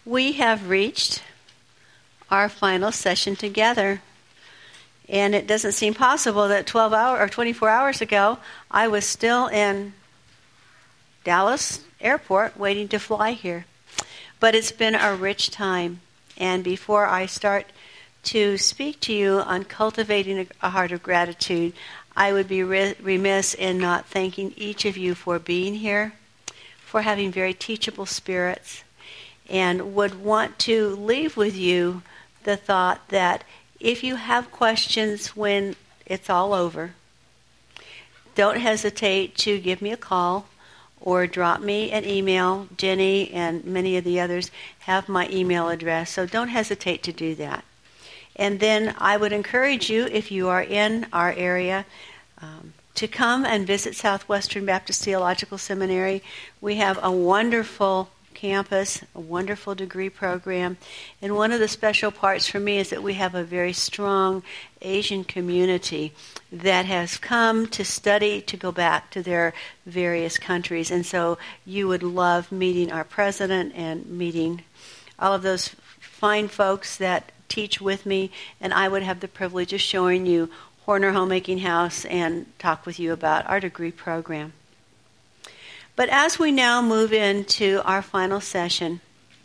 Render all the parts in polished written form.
We have reached our final session together. And it doesn't seem possible that 24 hours ago, I was still in Dallas Airport waiting to fly here. But it's been a rich time. And before I start to speak to you on cultivating a heart of gratitude, I would be remiss in not thanking each of you for being here, for having very teachable spirits, and would want to leave with you the thought that if you have questions when it's all over, don't hesitate to give me a call or drop me an email. Jenny and many of the others have my email address, so don't hesitate to do that. And then I would encourage you, if you are in our area, to come and visit Southwestern Baptist Theological Seminary. We have a wonderful campus, a wonderful degree program. And one of the special parts for me is that we have a very strong Asian community that has come to study, to go back to their various countries. And so you would love meeting our president and meeting all of those fine folks that teach with me. And I would have the privilege of showing you Horner Homemaking House and talk with you about our degree program. But as we now move into our final session,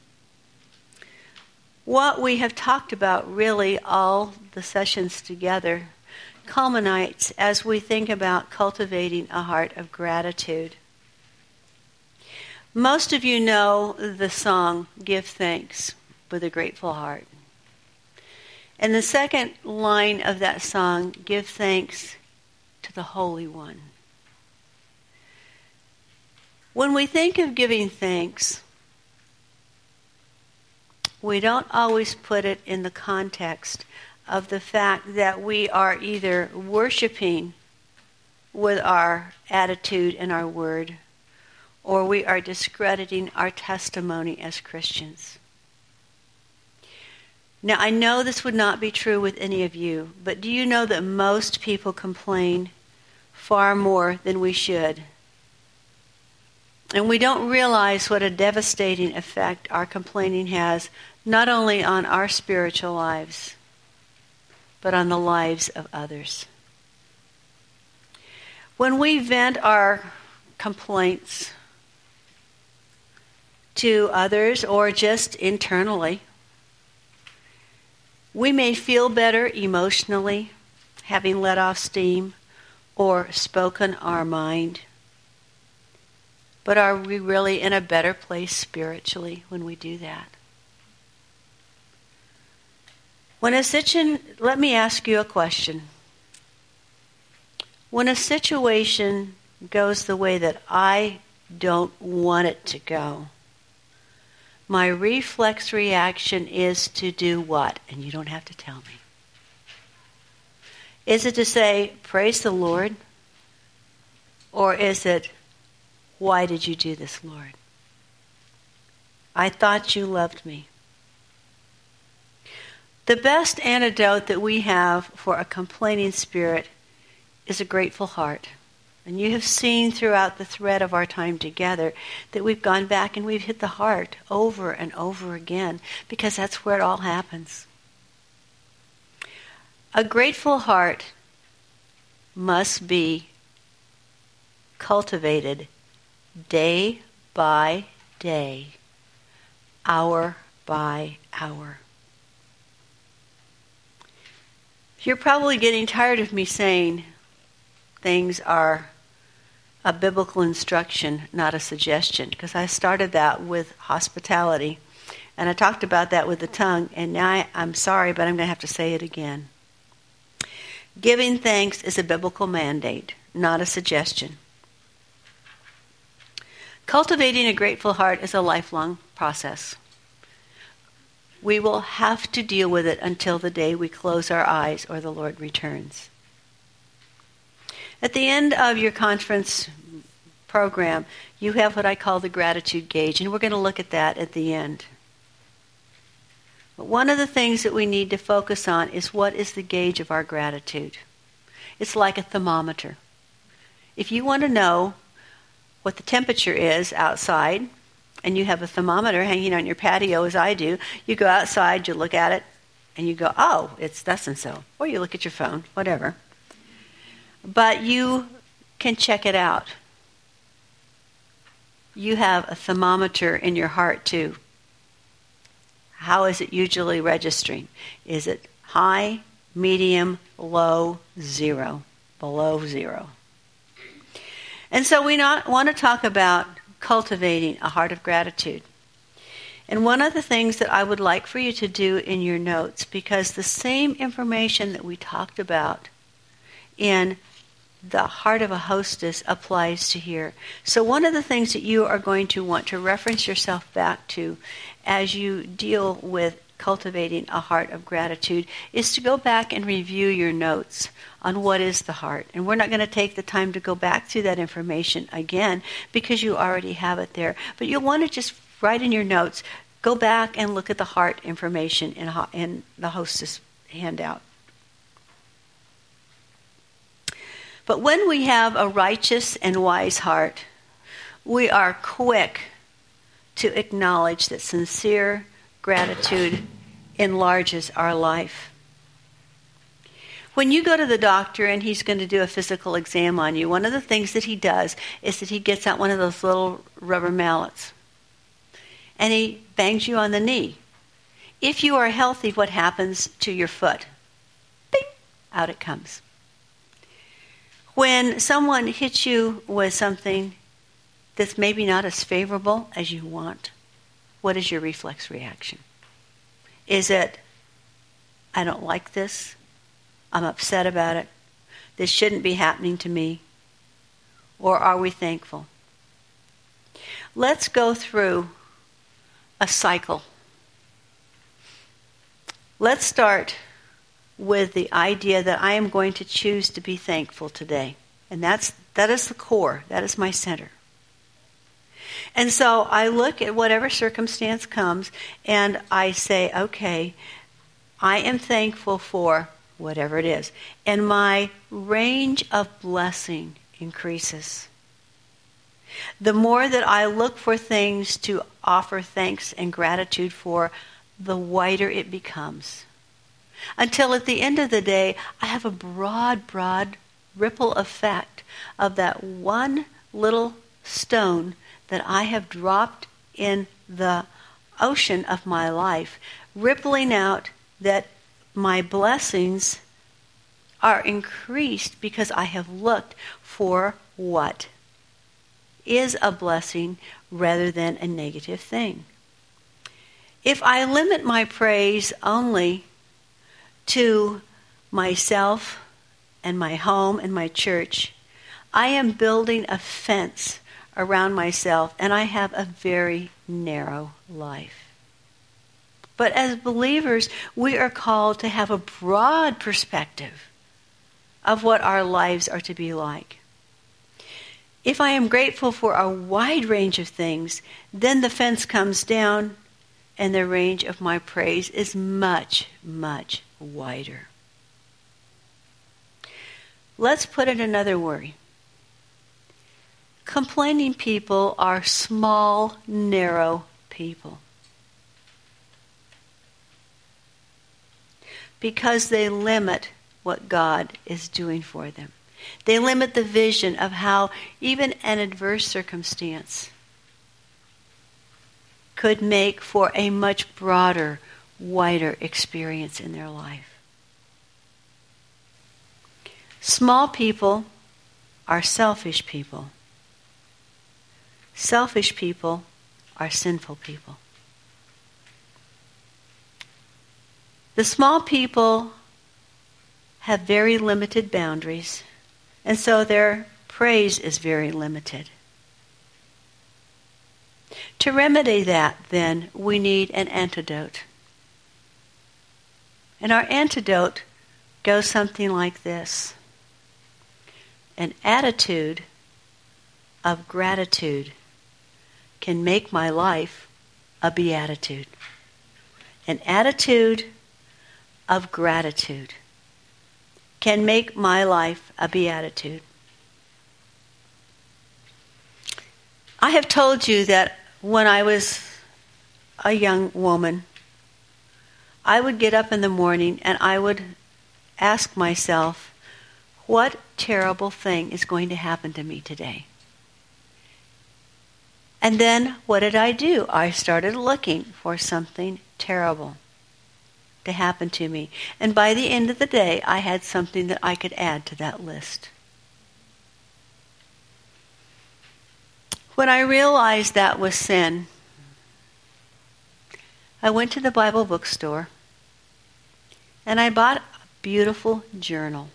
what we have talked about really all the sessions together culminates as we think about cultivating a heart of gratitude. Most of you know the song, Give Thanks with a Grateful Heart. And the second line of that song, give thanks to the Holy One. When we think of giving thanks, we don't always put it in the context of the fact that we are either worshiping with our attitude and our word, or we are discrediting our testimony as Christians. Now, I know this would not be true with any of you, but do you know that most people complain far more than we should? And we don't realize what a devastating effect our complaining has, not only on our spiritual lives, but on the lives of others. When we vent our complaints to others or just internally, we may feel better emotionally, having let off steam or spoken our mind. But are we really in a better place spiritually when we do that? Let me ask you a question. When a situation goes the way that I don't want it to go, my reflex reaction is to do what? And you don't have to tell me. Is it to say, praise the Lord? Or is it, why did you do this, Lord? I thought you loved me. The best antidote that we have for a complaining spirit is a grateful heart. And you have seen throughout the thread of our time together that we've gone back and we've hit the heart over and over again, because that's where it all happens. A grateful heart must be cultivated day by day, hour by hour. You're probably getting tired of me saying things are a biblical instruction, not a suggestion, because I started that with hospitality, and I talked about that with the tongue, and now I'm sorry, but I'm going to have to say it again. Giving thanks is a biblical mandate, not a suggestion. Cultivating a grateful heart is a lifelong process. We will have to deal with it until the day we close our eyes or the Lord returns. At the end of your conference program, you have what I call the gratitude gauge, and we're going to look at that at the end. But one of the things that we need to focus on is what is the gauge of our gratitude. It's like a thermometer. If you want to know what the temperature is outside, and you have a thermometer hanging on your patio, as I do, you go outside, you look at it, and you go, oh, it's thus and so. Or you look at your phone, whatever. But you can check it out. You have a thermometer in your heart too. How is it usually registering? Is it high, medium, low, zero? Below zero. And so we want to talk about cultivating a heart of gratitude. And one of the things that I would like for you to do in your notes, because the same information that we talked about in the heart of a hostess applies to here. So one of the things that you are going to want to reference yourself back to as you deal with cultivating a heart of gratitude is to go back and review your notes on what is the heart. And we're not going to take the time to go back through that information again because you already have it there. But you'll want to just write in your notes, go back and look at the heart information in the hostess handout. But when we have a righteous and wise heart, we are quick to acknowledge that sincere gratitude enlarges our life. When you go to the doctor and he's going to do a physical exam on you, one of the things that he does is that he gets out one of those little rubber mallets and he bangs you on the knee. If you are healthy, what happens to your foot? Bing! Out it comes. When someone hits you with something that's maybe not as favorable as you want, what is your reflex reaction? Is it, I don't like this, I'm upset about it, this shouldn't be happening to me, or are we thankful? Let's go through a cycle. Let's start with the idea that I am going to choose to be thankful today. And that is the core. That is my center. And so I look at whatever circumstance comes and I say, okay, I am thankful for whatever it is. And my range of blessing increases. The more that I look for things to offer thanks and gratitude for, the wider it becomes. Until at the end of the day, I have a broad ripple effect of that one little stone that I have dropped in the ocean of my life, rippling out that my blessings are increased because I have looked for what is a blessing rather than a negative thing. If I limit my praise only to myself and my home and my church, I am building a fence around myself and I have a very narrow life. But as believers, we are called to have a broad perspective of what our lives are to be like. If I am grateful for a wide range of things, then the fence comes down and the range of my praise is much wider. Let's put it another way. Complaining people are small, narrow people. Because they limit what God is doing for them. They limit the vision of how even an adverse circumstance could make for a much broader, wider experience in their life. Small people are selfish people. Selfish people are sinful people. The small people have very limited boundaries, and so their praise is very limited. To remedy that, then, we need an antidote. And our antidote goes something like this. An attitude of gratitude can make my life a beatitude. An attitude of gratitude can make my life a beatitude. I have told you that when I was a young woman, I would get up in the morning and I would ask myself, what terrible thing is going to happen to me today? And then what did I do? I started looking for something terrible to happen to me. And by the end of the day, I had something that I could add to that list. When I realized that was sin, I went to the Bible bookstore and I bought a beautiful journal.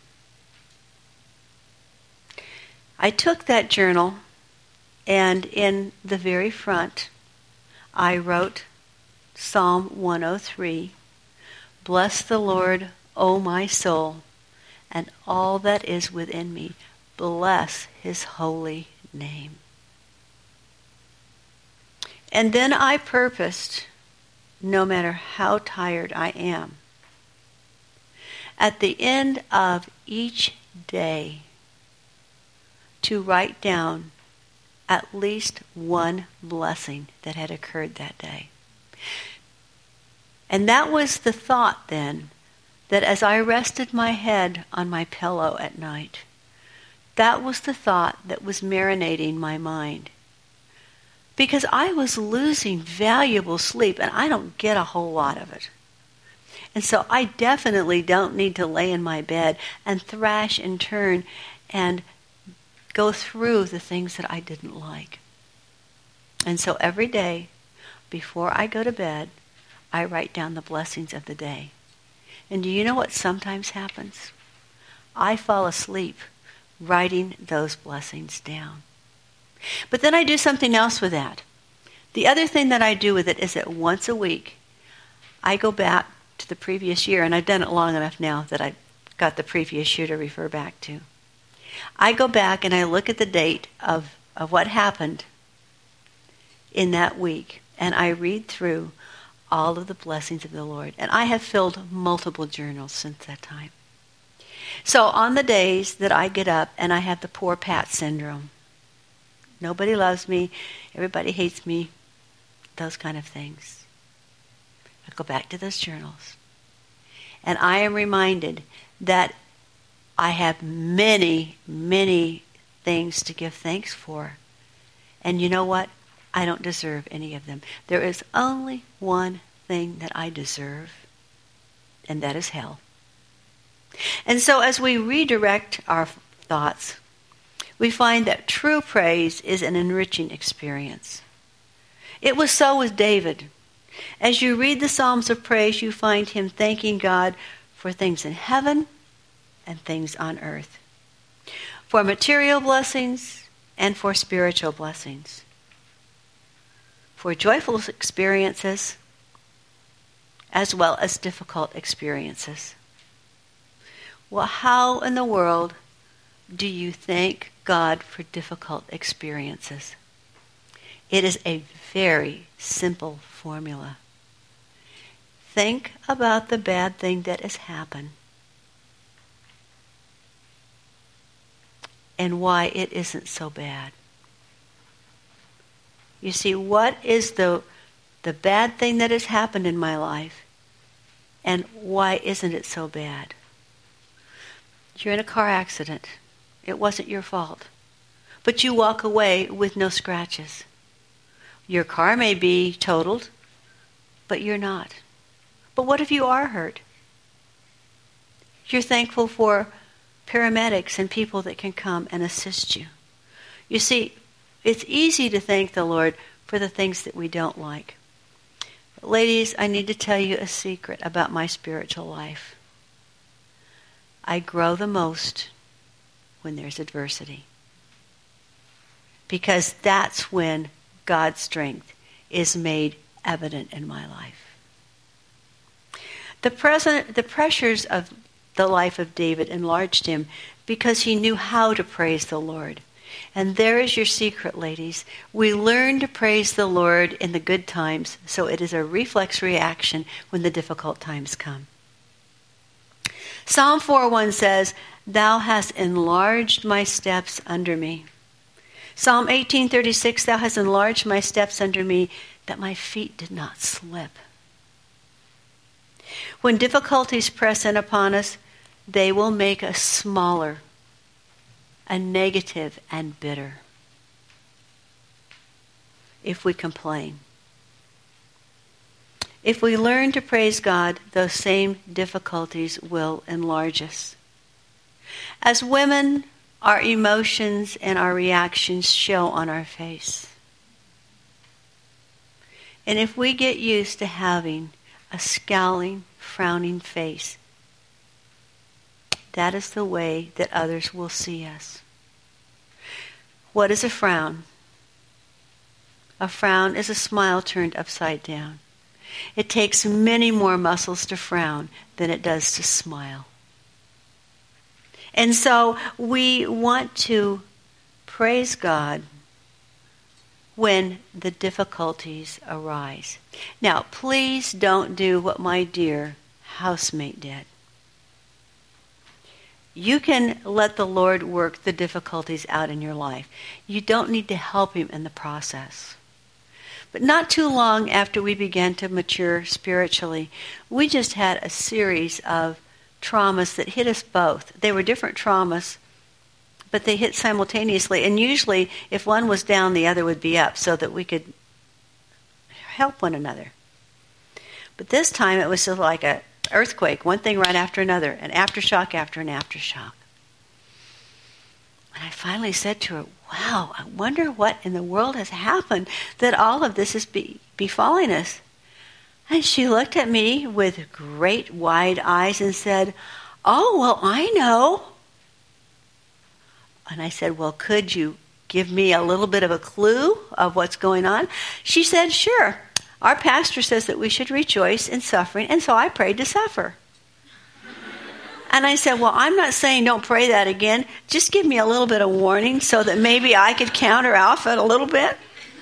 I took that journal and in the very front, I wrote Psalm 103, "Bless the Lord, O my soul, and all that is within me. Bless his holy name." And then I purposed, no matter how tired I am, at the end of each day, to write down at least one blessing that had occurred that day. And that was the thought then, that as I rested my head on my pillow at night, that was the thought that was marinating my mind. Because I was losing valuable sleep, and I don't get a whole lot of it. And so I definitely don't need to lay in my bed and thrash and turn and go through the things that I didn't like. And so every day, before I go to bed, I write down the blessings of the day. And do you know what sometimes happens? I fall asleep writing those blessings down. But then I do something else with that. The other thing that I do with it is that once a week, I go back to the previous year, and I've done it long enough now that I've got the previous year to refer back to. I go back and I look at the date of what happened in that week, and I read through all of the blessings of the Lord. And I have filled multiple journals since that time. So on the days that I get up and I have the poor Pat syndrome, nobody loves me, everybody hates me, those kind of things, I go back to those journals. And I am reminded that I have many, many things to give thanks for. And you know what? I don't deserve any of them. There is only one thing that I deserve, and that is hell. And so as we redirect our thoughts, we find that true praise is an enriching experience. It was so with David. As you read the Psalms of praise, you find him thanking God for things in heaven and things on earth, for material blessings and for spiritual blessings, for joyful experiences as well as difficult experiences. Well, how in the world do you thank God for difficult experiences? It is a very simple formula. Think about the bad thing that has happened and why it isn't so bad. You see, what is the bad thing that has happened in my life, and why isn't it so bad? You're in a car accident. It wasn't your fault. But you walk away with no scratches. Your car may be totaled, but you're not. But what if you are hurt? You're thankful for paramedics and people that can come and assist you. You see, it's easy to thank the Lord for the things that we don't like. But ladies, I need to tell you a secret about my spiritual life. I grow the most when there's adversity. Because that's when God's strength is made evident in my life. The pressures of the life of David enlarged him because he knew how to praise the Lord. And there is your secret, ladies. We learn to praise the Lord in the good times, so it is a reflex reaction when the difficult times come. Psalm 4:1 says, "Thou hast enlarged my steps under me." Psalm 18:36, thou hast enlarged my steps under me, that my feet did not slip. When difficulties press in upon us, they will make us smaller, and negative and bitter if we complain. If we learn to praise God, those same difficulties will enlarge us. As women, our emotions and our reactions show on our face. And if we get used to having a scowling, frowning face, that is the way that others will see us. What is a frown? A frown is a smile turned upside down. It takes many more muscles to frown than it does to smile. And so we want to praise God when the difficulties arise. Now, please don't do what my dear housemate did. You can let the Lord work the difficulties out in your life. You don't need to help Him in the process. But not too long after we began to mature spiritually, we just had a series of traumas that hit us both. They were different traumas, but they hit simultaneously. And usually, if one was down, the other would be up so that we could help one another. But this time, it was sort of like an earthquake, one thing right after another, an aftershock after an aftershock. And I finally said to her, wow, I wonder what in the world has happened that all of this is befalling us. And she looked at me with great wide eyes and said, oh, well, I know. And I said, well, could you give me a little bit of a clue of what's going on? She said, sure. Our pastor says that we should rejoice in suffering, and so I prayed to suffer. And I said, well, I'm not saying don't pray that again. Just give me a little bit of warning so that maybe I could counter off it a little bit.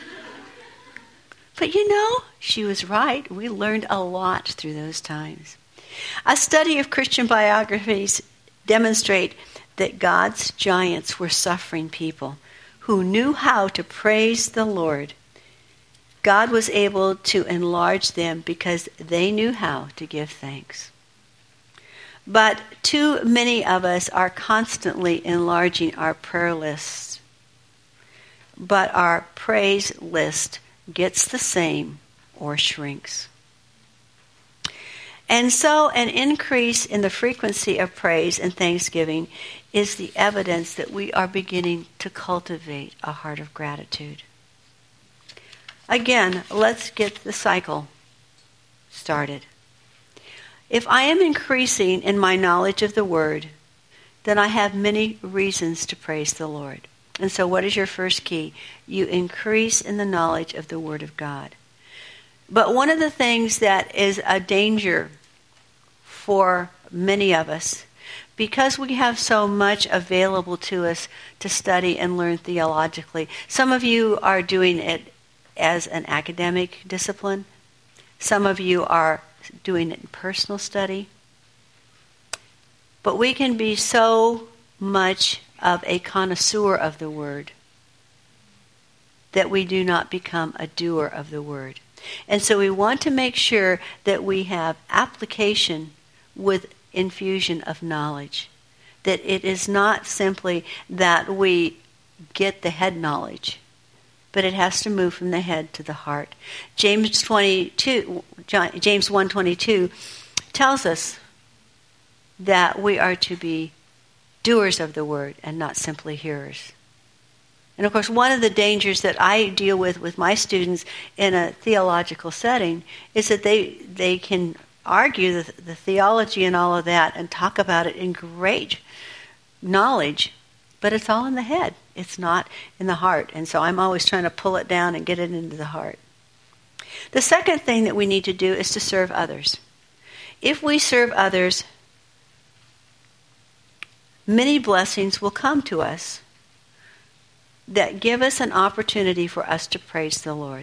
But you know, she was right. We learned a lot through those times. A study of Christian biographies demonstrate that God's giants were suffering people who knew how to praise the Lord. God was able to enlarge them because they knew how to give thanks. But too many of us are constantly enlarging our prayer lists. But our praise list gets the same or shrinks. And so an increase in the frequency of praise and thanksgiving is the evidence that we are beginning to cultivate a heart of gratitude. Again, let's get the cycle started. If I am increasing in my knowledge of the Word, then I have many reasons to praise the Lord. And so what is your first key? You increase in the knowledge of the Word of God. But one of the things that is a danger for many of us, because we have so much available to us to study and learn theologically, some of you are doing it as an academic discipline. Some of you are doing it in personal study. But we can be so much of a connoisseur of the Word that we do not become a doer of the Word. And so we want to make sure that we have application with infusion of knowledge. That it is not simply that we get the head knowledge, but it has to move from the head to the heart. James 1:22 tells us that we are to be doers of the Word and not simply hearers. And of course, one of the dangers that I deal with my students in a theological setting is that they can argue the theology and all of that and talk about it in great knowledge, but it's all in the head. It's not in the heart. And so I'm always trying to pull it down and get it into the heart. The second thing that we need to do is to serve others. If we serve others, many blessings will come to us that give us an opportunity for us to praise the Lord.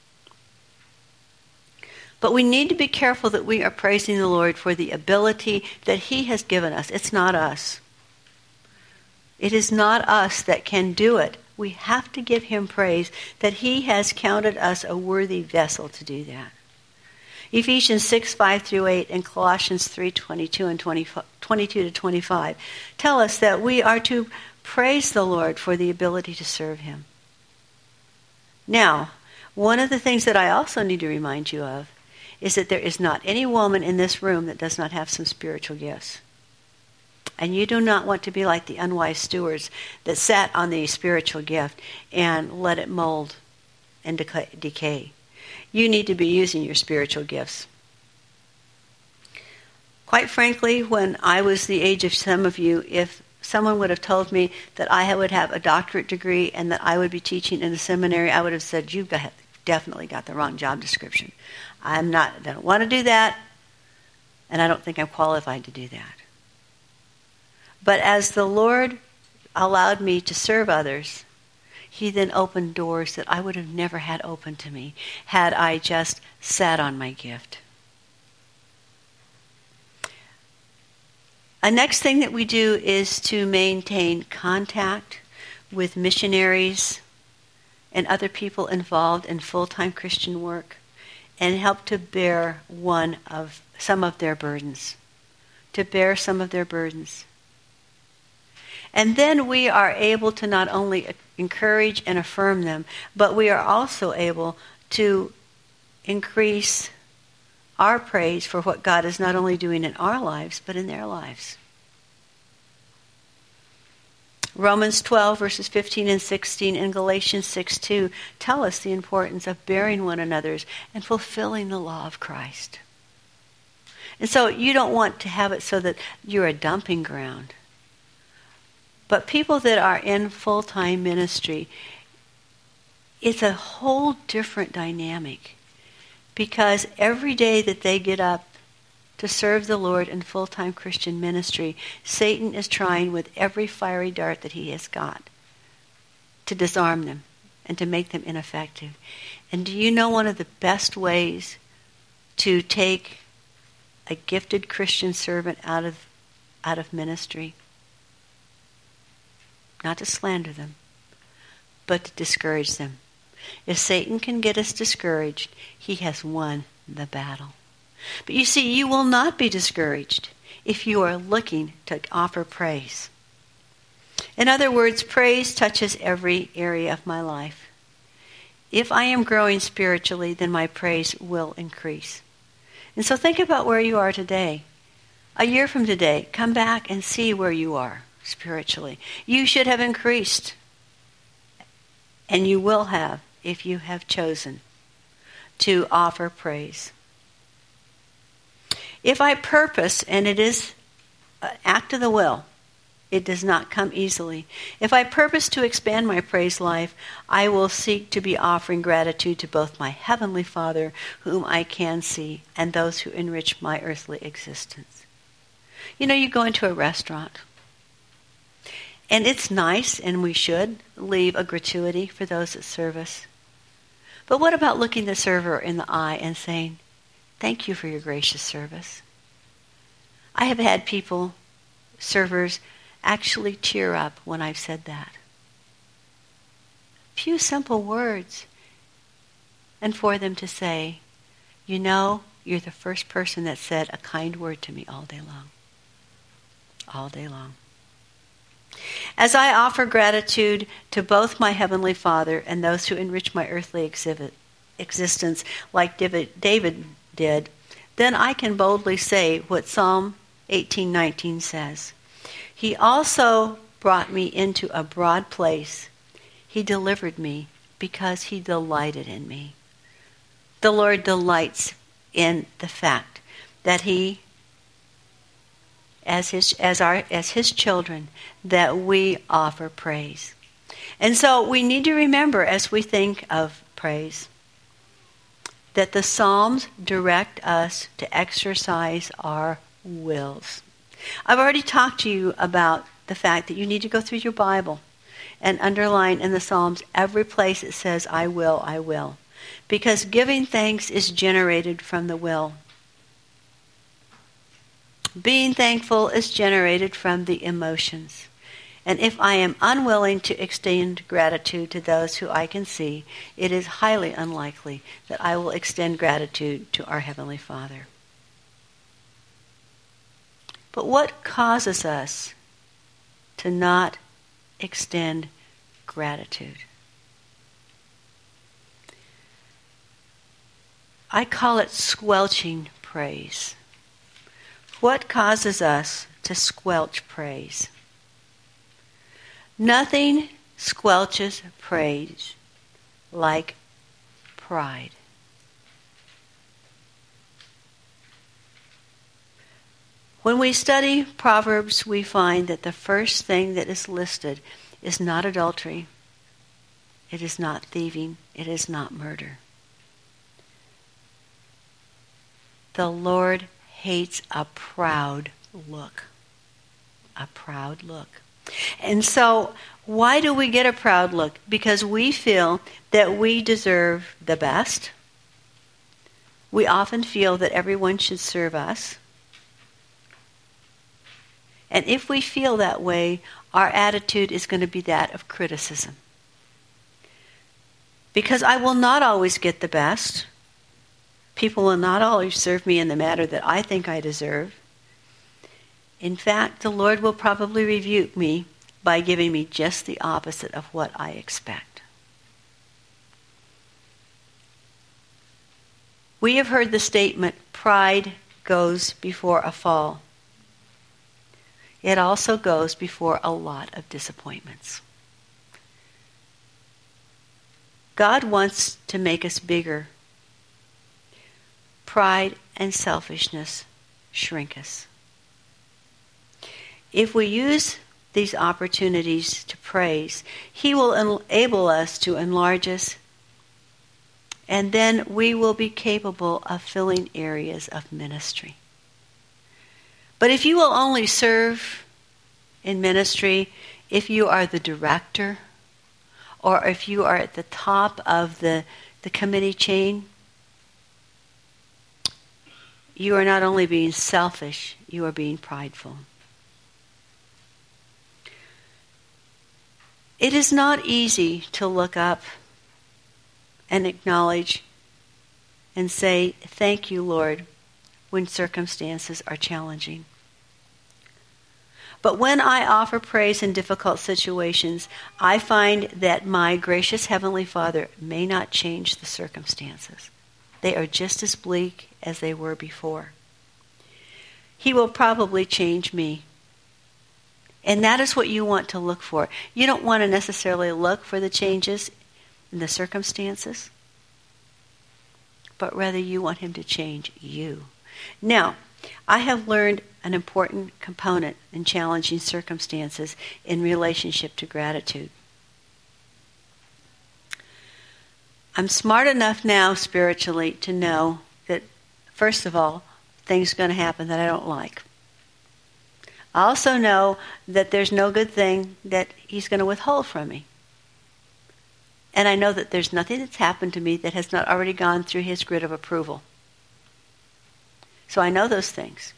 But we need to be careful that we are praising the Lord for the ability that He has given us. It's not us. It is not us that can do it We have to give him praise that he has counted us a worthy vessel to do that. Ephesians 6:5-8 and Colossians 3:22 and 22 to 25 tell us that we are to praise the Lord for the ability to serve him. Now, one of the things that I also need to remind you of is that there is not any woman in this room that does not have some spiritual gifts. And you do not want to be like the unwise stewards that sat on the spiritual gift and let it mold and decay. You need to be using your spiritual gifts. Quite frankly, when I was the age of some of you, if someone would have told me that I would have a doctorate degree and that I would be teaching in a seminary, I would have said, you've definitely got the wrong job description. I don't want to do that, and I don't think I'm qualified to do that. But as the Lord allowed me to serve others, he then opened doors that I would have never had open to me had I just sat on my gift. A next thing that we do is to maintain contact with missionaries and other people involved in full-time Christian work and help to bear some of their burdens. To bear some of their burdens. And then we are able to not only encourage and affirm them, but we are also able to increase our praise for what God is not only doing in our lives, but in their lives. Romans 12, verses 15 and 16, and Galatians 6:2 tell us the importance of bearing one another's and fulfilling the law of Christ. And so you don't want to have it so that you're a dumping ground. But people that are in full-time ministry, it's a whole different dynamic. Because every day that they get up to serve the Lord in full-time Christian ministry, Satan is trying with every fiery dart that he has got to disarm them and to make them ineffective. And do you know one of the best ways to take a gifted Christian servant out of ministry? Not to slander them, but to discourage them. If Satan can get us discouraged, he has won the battle. But you see, you will not be discouraged if you are looking to offer praise. In other words, praise touches every area of my life. If I am growing spiritually, then my praise will increase. And so think about where you are today. A year from today, come back and see where you are spiritually. You should have increased. And you will have if you have chosen to offer praise. If I purpose, and it is an act of the will, it does not come easily. If I purpose to expand my praise life, I will seek to be offering gratitude to both my Heavenly Father, whom I can see, and those who enrich my earthly existence. You know, you go into a restaurant, and it's nice, and we should leave a gratuity for those that serve us. But what about looking the server in the eye and saying, thank you for your gracious service? I have had people, servers, actually tear up when I've said that. A few simple words. And for them to say, you know, you're the first person that said a kind word to me all day long. All day long. As I offer gratitude to both my Heavenly Father and those who enrich my earthly existence like David did, then I can boldly say what Psalm 18:19 says. He also brought me into a broad place. He delivered me because he delighted in me. The Lord delights in the fact that he, as his children, that we offer praise. And so we need to remember as we think of praise that the Psalms direct us to exercise our wills. I've already talked to you about the fact that you need to go through your Bible and underline in the Psalms every place it says, I will, I will. Because giving thanks is generated from the will. Being thankful is generated from the emotions. And if I am unwilling to extend gratitude to those who I can see, it is highly unlikely that I will extend gratitude to our Heavenly Father. But what causes us to not extend gratitude? I call it squelching praise. What causes us to squelch praise? Nothing squelches praise like pride. When we study Proverbs, we find that the first thing that is listed is not adultery, it is not thieving, it is not murder. The Lord hates a proud look. A proud look. And so, why do we get a proud look? Because we feel that we deserve the best. We often feel that everyone should serve us. And if we feel that way, our attitude is going to be that of criticism. Because I will not always get the best. People will not always serve me in the manner that I think I deserve. In fact, the Lord will probably rebuke me by giving me just the opposite of what I expect. We have heard the statement, pride goes before a fall. It also goes before a lot of disappointments. God wants to make us bigger. Pride and selfishness shrink us. If we use these opportunities to praise, He will enable us to enlarge us, and then we will be capable of filling areas of ministry. But if you will only serve in ministry if you are the director, or if you are at the top of the committee chain, you are not only being selfish, you are being prideful. It is not easy to look up and acknowledge and say, "Thank you, Lord," when circumstances are challenging. But when I offer praise in difficult situations, I find that my gracious Heavenly Father may not change the circumstances. They are just as bleak as they were before. He will probably change me. And that is what you want to look for. You don't want to necessarily look for the changes in the circumstances, but rather you want Him to change you. Now, I have learned an important component in challenging circumstances in relationship to gratitude. I'm smart enough now spiritually to know that, first of all, things are going to happen that I don't like. I also know that there's no good thing that He's going to withhold from me. And I know that there's nothing that's happened to me that has not already gone through His grid of approval. So I know those things.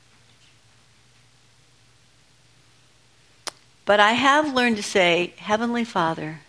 But I have learned to say, Heavenly Father,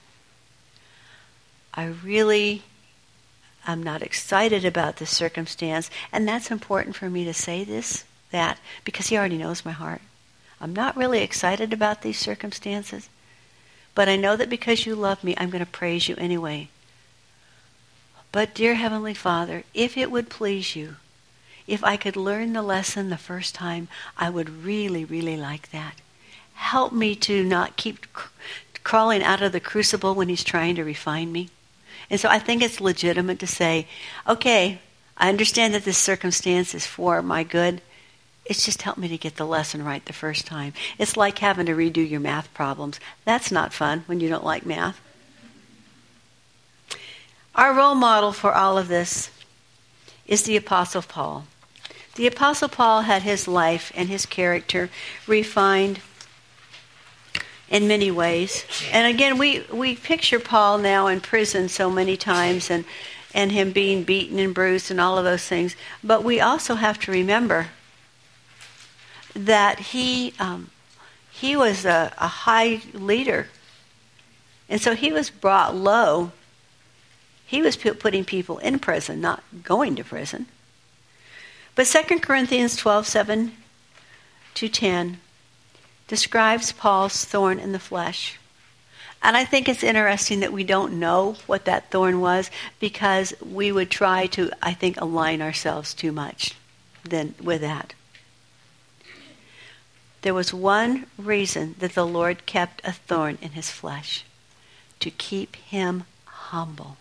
I'm not excited about this circumstance, and that's important for me to say that, because He already knows my heart. I'm not really excited about these circumstances, but I know that because You love me, I'm going to praise You anyway. But dear Heavenly Father, if it would please You, if I could learn the lesson the first time, I would really, really like that. Help me to not keep crawling out of the crucible when He's trying to refine me. And so I think it's legitimate to say, okay, I understand that this circumstance is for my good. It's just help me to get the lesson right the first time. It's like having to redo your math problems. That's not fun when you don't like math. Our role model for all of this is the Apostle Paul. The Apostle Paul had his life and his character refined in many ways. And again, we picture Paul now in prison so many times and him being beaten and bruised and all of those things. But we also have to remember that he he was a high leader. And so he was brought low. He was putting people in prison, not going to prison. But 2 Corinthians 12:7-10 describes Paul's thorn in the flesh. And I think it's interesting that we don't know what that thorn was, because we would try to, I think, align ourselves too much with that. There was one reason that the Lord kept a thorn in his flesh: to keep him humble.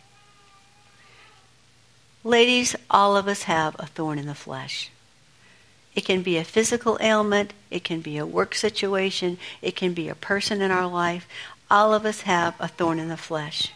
Ladies, all of us have a thorn in the flesh. It can be a physical ailment, it can be a work situation, it can be a person in our life. All of us have a thorn in the flesh.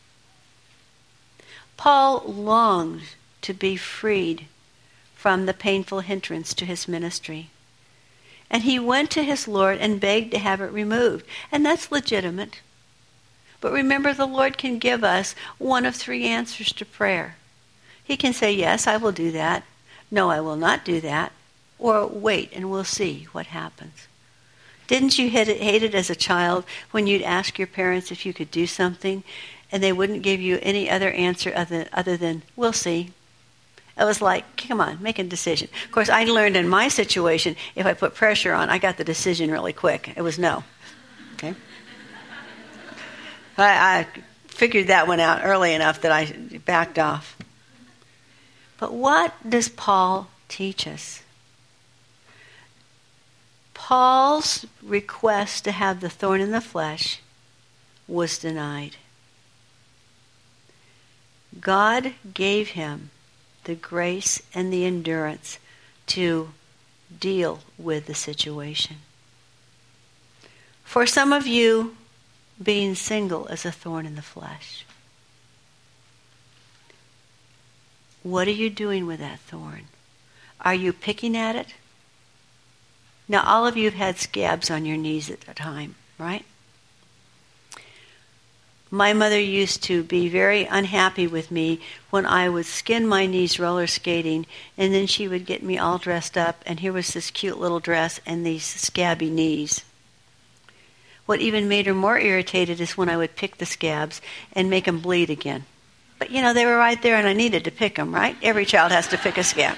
Paul longed to be freed from the painful hindrance to his ministry. And he went to his Lord and begged to have it removed. And that's legitimate. But remember, the Lord can give us one of three answers to prayer. He can say, yes, I will do that. No, I will not do that. Or wait and we'll see what happens. Didn't you hate it as a child when you'd ask your parents if you could do something and they wouldn't give you any other answer other than, we'll see? It was like, come on, make a decision. Of course, I learned in my situation, if I put pressure on, I got the decision really quick. It was no. Okay? I figured that one out early enough that I backed off. But what does Paul teach us? Paul's request to have the thorn in the flesh was denied. God gave him the grace and the endurance to deal with the situation. For some of you, being single is a thorn in the flesh. What are you doing with that thorn? Are you picking at it? Now, all of you have had scabs on your knees at a time, right? My mother used to be very unhappy with me when I would skin my knees roller skating, and then she would get me all dressed up, and here was this cute little dress and these scabby knees. What even made her more irritated is when I would pick the scabs and make them bleed again. But, they were right there, and I needed to pick them, right? Every child has to pick a scab.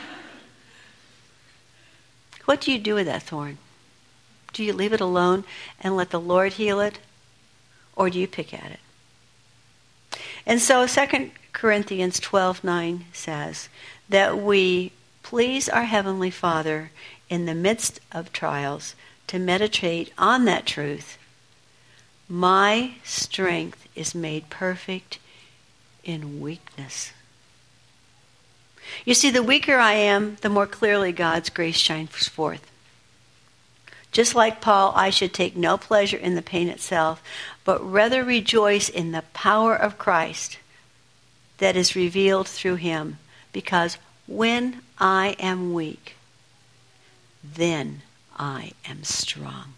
What do you do with that thorn? Do you leave it alone and let the Lord heal it? Or do you pick at it? And so 2 Corinthians 12:9 says that we please our Heavenly Father in the midst of trials to meditate on that truth. My strength is made perfect in weakness. You see, the weaker I am, the more clearly God's grace shines forth. Just like Paul, I should take no pleasure in the pain itself, but rather rejoice in the power of Christ that is revealed through him. Because when I am weak, then I am strong.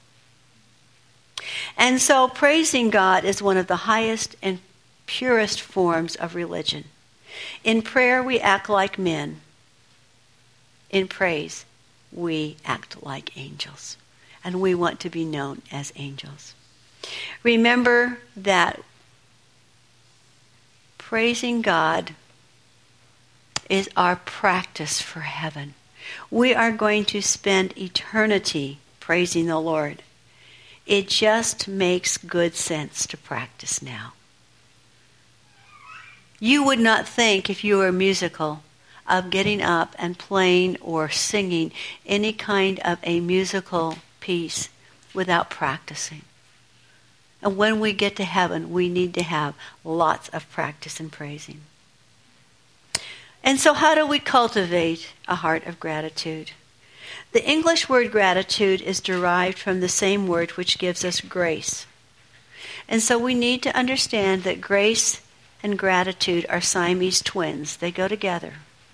And so praising God is one of the highest and purest forms of religion. In prayer, we act like men. In praise, we act like angels. And we want to be known as angels. Remember that praising God is our practice for heaven. We are going to spend eternity praising the Lord. It just makes good sense to practice now. You would not think, if you were musical, of getting up and playing or singing any kind of a musical piece without practicing. And when we get to heaven, we need to have lots of practice in praising. And so how do we cultivate a heart of gratitude? The English word gratitude is derived from the same word which gives us grace. And so we need to understand that grace and gratitude are Siamese twins. They go together.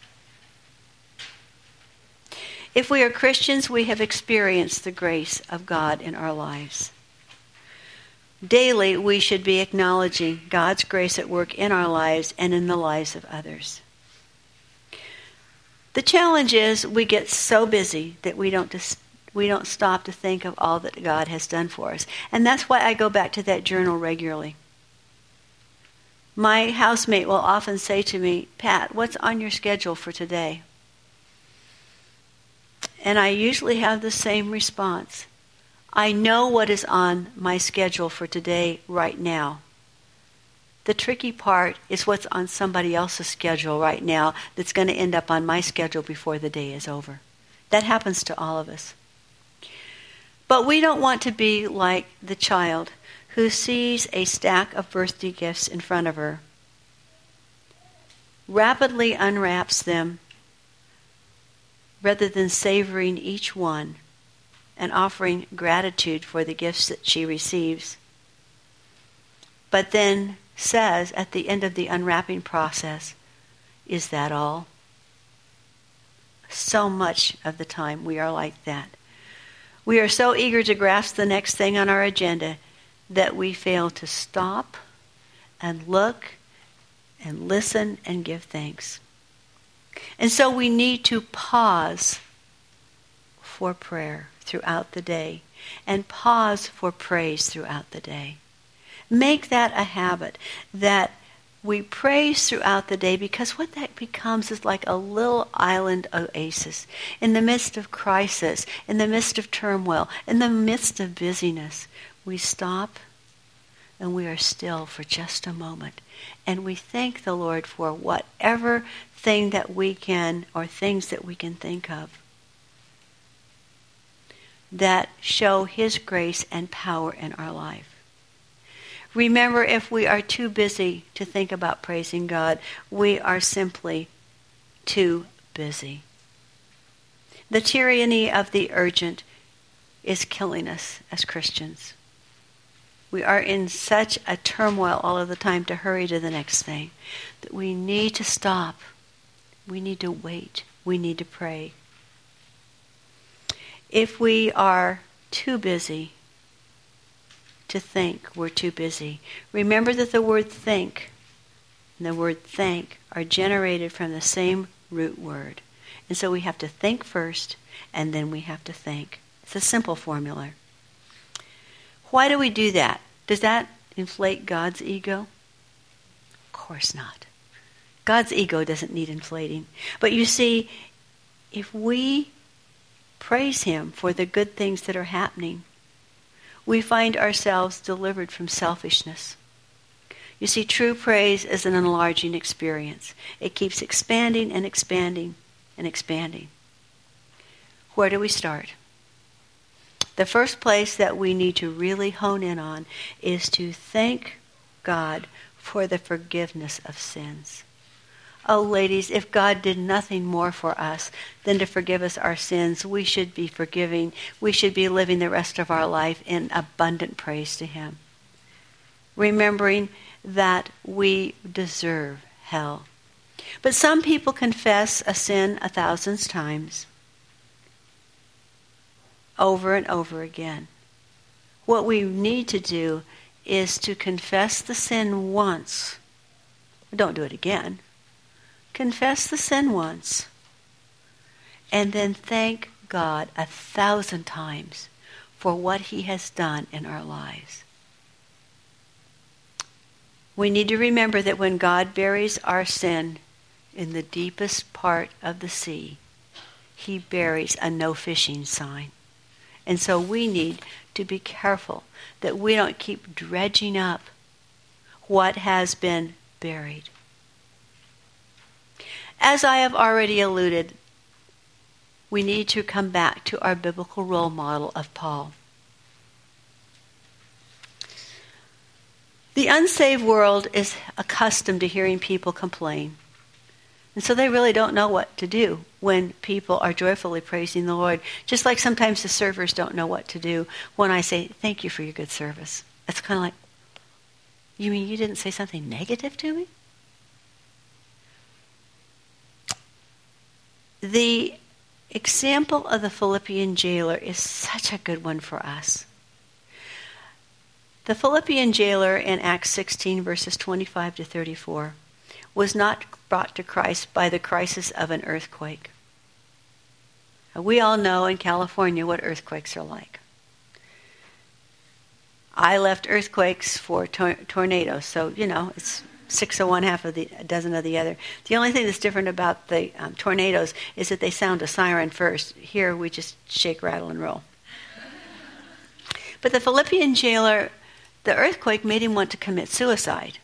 If we are Christians, we have experienced the grace of God in our lives. Daily, we should be acknowledging God's grace at work in our lives and in the lives of others. The challenge is we get so busy that we don't we don't stop to think of all that God has done for us. And that's why I go back to that journal regularly. My housemate will often say to me, Pat, what's on your schedule for today? And I usually have the same response. I know what is on my schedule for today right now. The tricky part is what's on somebody else's schedule right now that's going to end up on my schedule before the day is over. That happens to all of us. But we don't want to be like the child who sees a stack of birthday gifts in front of her, rapidly unwraps them rather than savoring each one and offering gratitude for the gifts that she receives, but then says at the end of the unwrapping process, is that all? So much of the time we are like that. We are so eager to grasp the next thing on our agenda that we fail to stop and look and listen and give thanks. And so we need to pause for prayer throughout the day and pause for praise throughout the day. Make that a habit, that we praise throughout the day, because what that becomes is like a little island oasis in the midst of crisis, in the midst of turmoil, in the midst of busyness. We stop and we are still for just a moment. And we thank the Lord for whatever thing that we can, or things that we can think of, that show His grace and power in our life. Remember, if we are too busy to think about praising God, we are simply too busy. The tyranny of the urgent is killing us as Christians. We are in such a turmoil all of the time to hurry to the next thing that we need to stop. We need to wait. We need to pray. If we are too busy to think, we're too busy. Remember that the word think and the word thank are generated from the same root word. And so we have to think first, and then we have to thank. It's a simple formula. Why do we do that? Does that inflate God's ego? Of course not. God's ego doesn't need inflating. But you see, if we praise Him for the good things that are happening, we find ourselves delivered from selfishness. You see, true praise is an enlarging experience. It keeps expanding and expanding and expanding. Where do we start? The first place that we need to really hone in on is to thank God for the forgiveness of sins. Oh, ladies, if God did nothing more for us than to forgive us our sins, we should be forgiving. We should be living the rest of our life in abundant praise to Him, remembering that we deserve hell. But some people confess a sin 1,000 times, over and over again. What we need to do is to confess the sin once. Don't do it again. Confess the sin once, and then thank God 1,000 times for what He has done in our lives. We need to remember that when God buries our sin in the deepest part of the sea, He buries a no fishing sign. And so we need to be careful that we don't keep dredging up what has been buried. As I have already alluded, we need to come back to our biblical role model of Paul. The unsaved world is accustomed to hearing people complain. And so they really don't know what to do when people are joyfully praising the Lord. Just like sometimes the servers don't know what to do when I say, thank you for your good service. It's kind of like, you mean you didn't say something negative to me? The example of the Philippian jailer is such a good one for us. The Philippian jailer in Acts 16, verses 25 to 34, was not brought to Christ by the crisis of an earthquake. We all know in California what earthquakes are like. I left earthquakes for tornadoes, so, it's 6 of one, half of a dozen of the other. The only thing that's different about the tornadoes is that they sound a siren first. Here, we just shake, rattle, and roll. But the Philippian jailer, the earthquake made him want to commit suicide.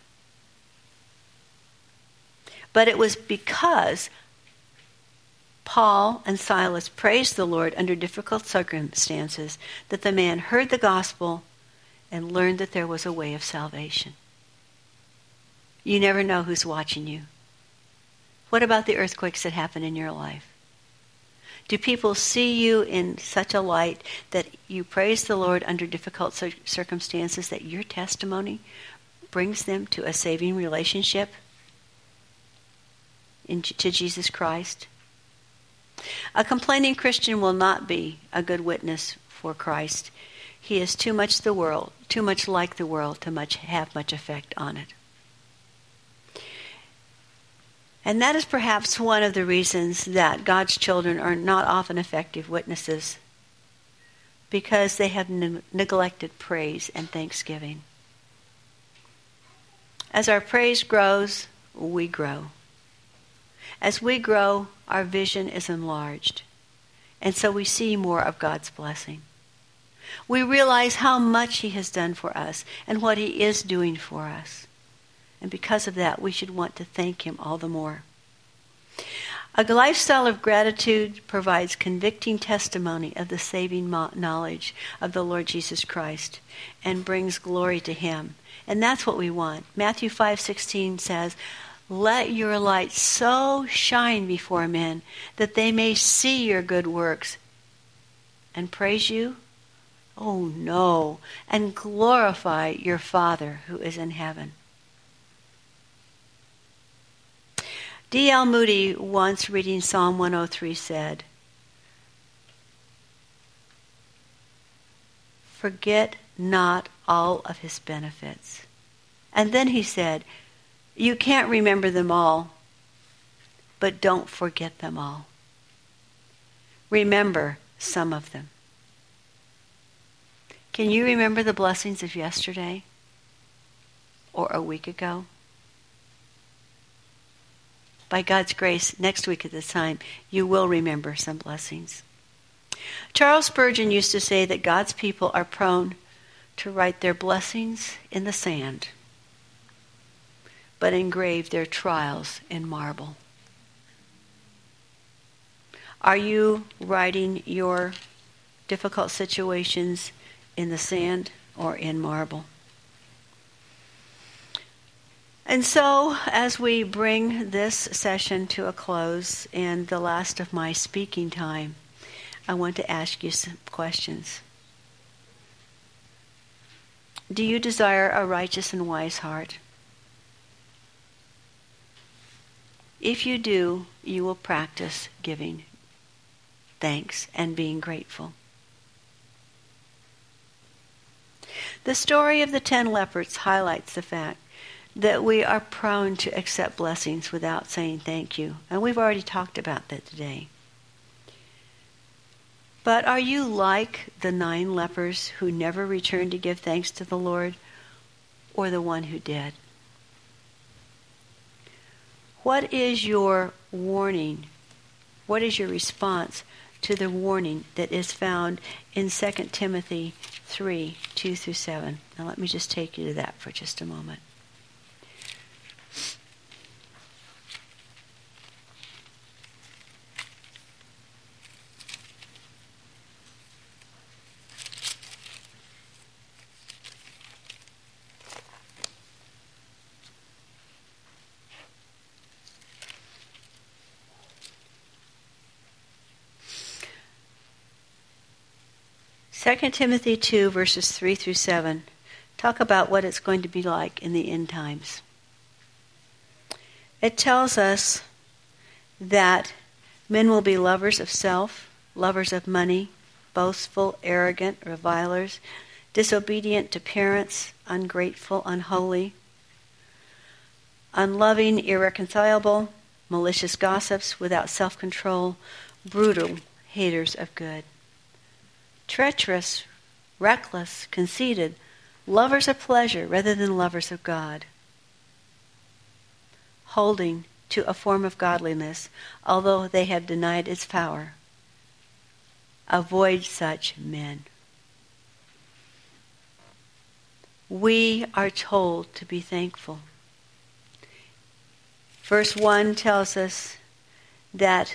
But it was because Paul and Silas praised the Lord under difficult circumstances that the man heard the gospel and learned that there was a way of salvation. You never know who's watching you. What about the earthquakes that happen in your life? Do people see you in such a light that you praise the Lord under difficult circumstances, that your testimony brings them to a saving relationship to Jesus Christ? A complaining Christian will not be a good witness for Christ. He is too much like the world to have much effect on it. And that is perhaps one of the reasons that God's children are not often effective witnesses, because they have neglected praise and thanksgiving. As our praise grows, we grow. As we grow, our vision is enlarged, and so we see more of God's blessing. We realize how much He has done for us and what He is doing for us. And because of that, we should want to thank Him all the more. A lifestyle of gratitude provides convicting testimony of the saving knowledge of the Lord Jesus Christ and brings glory to Him. And that's what we want. Matthew 5:16 says, "Let your light so shine before men that they may see your good works and praise you." Oh no, and glorify your Father who is in heaven. D.L. Moody, once reading Psalm 103, said, "Forget not all of His benefits." And then he said, "You can't remember them all, but don't forget them all. Remember some of them." Can you remember the blessings of yesterday or a week ago? By God's grace, next week at this time, you will remember some blessings. Charles Spurgeon used to say that God's people are prone to write their blessings in the sand, but engrave their trials in marble. Are you writing your difficult situations in the sand or in marble? And so, as we bring this session to a close and the last of my speaking time, I want to ask you some questions. Do you desire a righteous and wise heart? If you do, you will practice giving thanks and being grateful. The story of the 10 lepers highlights the fact that we are prone to accept blessings without saying thank you. And we've already talked about that today. But are you like the 9 lepers who never returned to give thanks to the Lord, or the one who did? What is your warning? What is your response to the warning that is found in 2 Timothy 3, 2 through 7? Now let me just take you to that for just a moment. 2 Timothy 2, verses 3 through 7, talk about what it's going to be like in the end times. It tells us that men will be lovers of self, lovers of money, boastful, arrogant, revilers, disobedient to parents, ungrateful, unholy, unloving, irreconcilable, malicious gossips, without self-control, brutal, haters of good. Treacherous, reckless, conceited, lovers of pleasure rather than lovers of God. Holding to a form of godliness, although they have denied its power. Avoid such men. We are told to be thankful. Verse 1 tells us that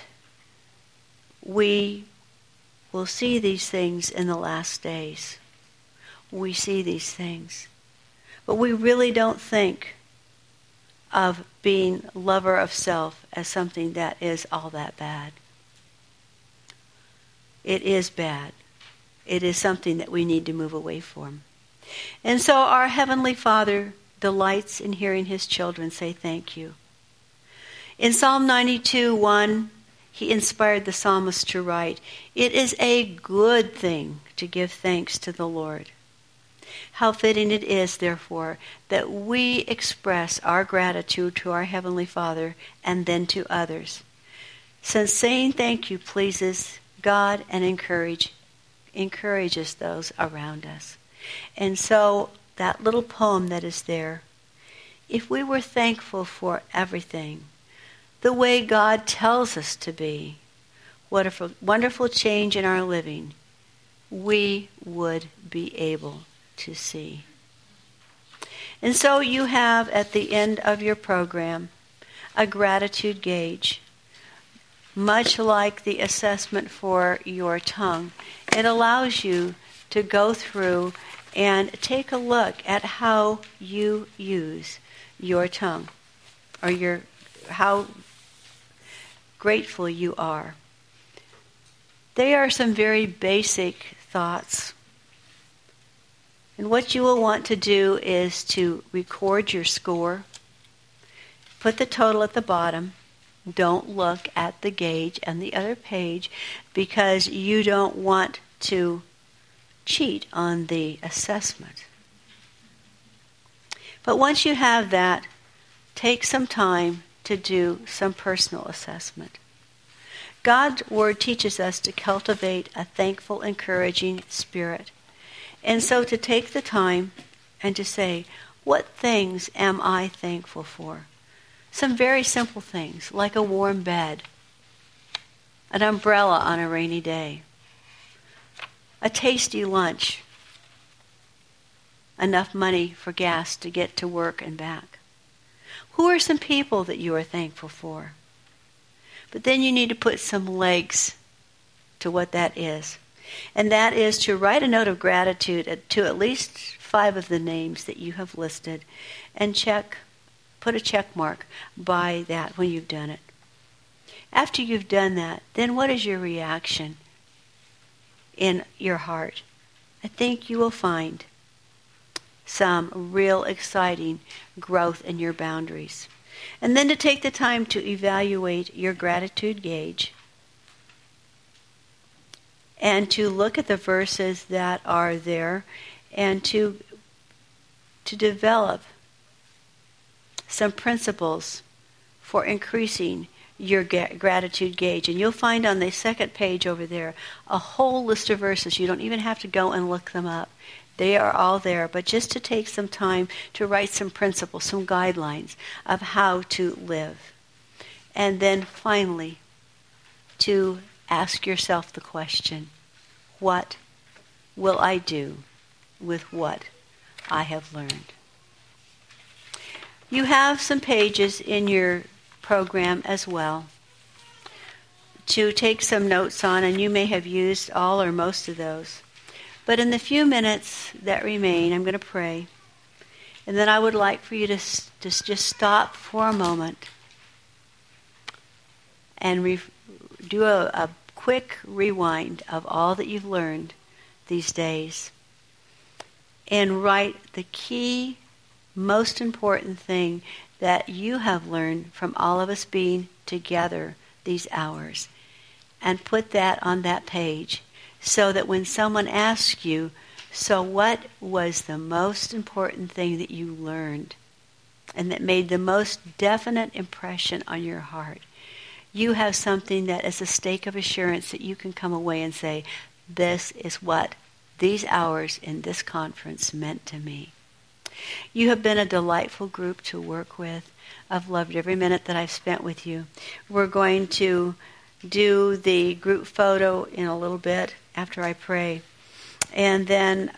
we will see these things in the last days. We see these things. But we really don't think of being lover of self as something that is all that bad. It is bad. It is something that we need to move away from. And so our Heavenly Father delights in hearing His children say thank you. In Psalm 92:1, he inspired the psalmist to write, "It is a good thing to give thanks to the Lord." How fitting it is, therefore, that we express our gratitude to our Heavenly Father and then to others, since saying thank you pleases God and encourages those around us. And so that little poem that is there, if we were thankful for everything, the way God tells us to be, what a wonderful change in our living we would be able to see. And so you have at the end of your program a gratitude gauge, much like the assessment for your tongue. It allows you to go through and take a look at how you use your tongue, or how grateful you are. They are some very basic thoughts. And what you will want to do is to record your score. Put the total at the bottom. Don't look at the gauge and the other page because you don't want to cheat on the assessment. But once you have that, take some time to do some personal assessment. God's Word teaches us to cultivate a thankful, encouraging spirit. And so to take the time and to say, what things am I thankful for? Some very simple things, like a warm bed, an umbrella on a rainy day, a tasty lunch, enough money for gas to get to work and back. Who are some people that you are thankful for? But then you need to put some legs to what that is. And that is to write a note of gratitude to at least 5 of the names that you have listed and put a check mark by that when you've done it. After you've done that, then what is your reaction in your heart? I think you will find some real exciting growth in your boundaries. And then to take the time to evaluate your gratitude gauge and to look at the verses that are there and to develop some principles for increasing your gratitude gauge. And you'll find on the second page over there a whole list of verses. You don't even have to go and look them up. They are all there, but just to take some time to write some principles, some guidelines of how to live. And then finally, to ask yourself the question, what will I do with what I have learned? You have some pages in your program as well to take some notes on, and you may have used all or most of those. But in the few minutes that remain, I'm going to pray. And then I would like for you to just stop for a moment and do a quick rewind of all that you've learned these days. And write the key, most important thing that you have learned from all of us being together these hours. And put that on that page. So that when someone asks you, so what was the most important thing that you learned and that made the most definite impression on your heart, you have something that is a stake of assurance that you can come away and say, this is what these hours in this conference meant to me. You have been a delightful group to work with. I've loved every minute that I've spent with you. We're going to do the group photo in a little bit after I pray. And then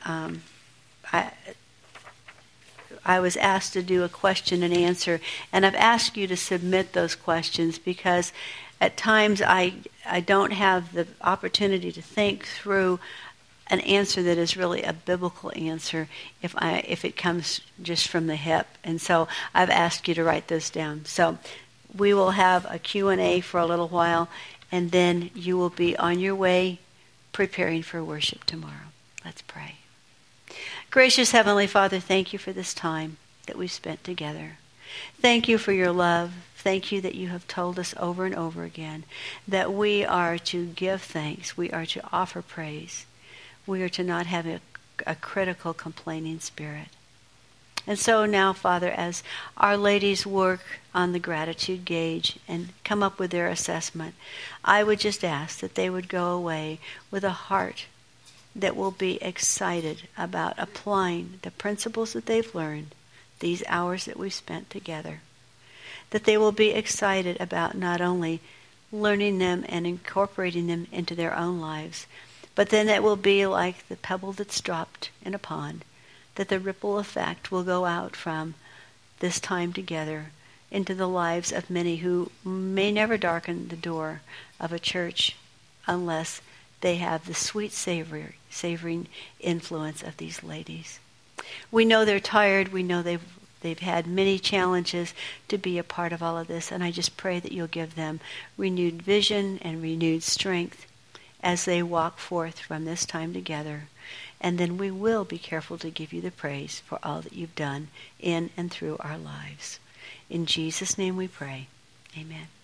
I was asked to do a question and answer, and I've asked you to submit those questions because at times I don't have the opportunity to think through an answer that is really a biblical answer if it comes just from the hip. And so I've asked you to write those down. So we will have a Q&A for a little while, and then you will be on your way preparing for worship tomorrow. Let's pray. Gracious Heavenly Father, thank you for this time that we've spent together. Thank you for your love. Thank you that you have told us over and over again that we are to give thanks. We are to offer praise. We are to not have a critical, complaining spirit. And so now, Father, as our ladies work on the gratitude gauge and come up with their assessment, I would just ask that they would go away with a heart that will be excited about applying the principles that they've learned, these hours that we've spent together. That they will be excited about not only learning them and incorporating them into their own lives, but then it will be like the pebble that's dropped in a pond, that the ripple effect will go out from this time together into the lives of many who may never darken the door of a church unless they have the sweet savoring influence of these ladies. We know they're tired. We know they've had many challenges to be a part of all of this, and I just pray that you'll give them renewed vision and renewed strength as they walk forth from this time together. And then we will be careful to give you the praise for all that you've done in and through our lives. In Jesus' name we pray. Amen.